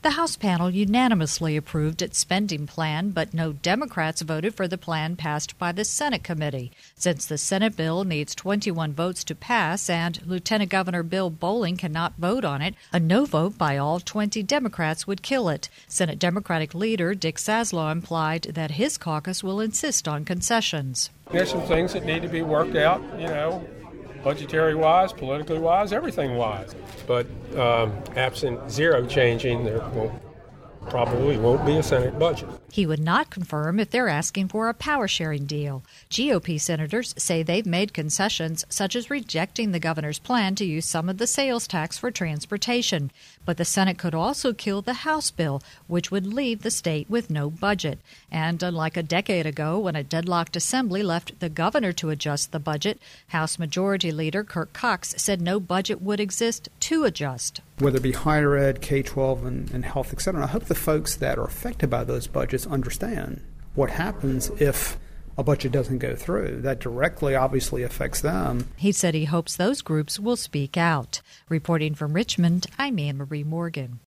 The House panel unanimously approved its spending plan, but no Democrats voted for the plan passed by the Senate committee. Since the Senate bill needs 21 votes to pass and Lieutenant Governor Bill Bolling cannot vote on it, a no vote by all 20 Democrats would kill it. Senate Democratic leader Dick Zaslow implied that his caucus will insist on concessions. There's some things that need to be worked out, budgetary-wise, politically-wise, everything-wise. But absent zero changing, there probably won't be a Senate budget. He would not confirm if they're asking for a power-sharing deal. GOP senators say they've made concessions, such as rejecting the governor's plan to use some of the sales tax for transportation. But the Senate could also kill the House bill, which would leave the state with no budget. And unlike a decade ago, when a deadlocked assembly left the governor to adjust the budget, House Majority Leader Kirk Cox said no budget would exist to adjust. Whether it be higher ed, K-12, and health, et cetera. I hope the folks that are affected by those budgets understand what happens if a budget doesn't go through. That directly, obviously, affects them. He said he hopes those groups will speak out. Reporting from Richmond, I'm Anne Marie Morgan.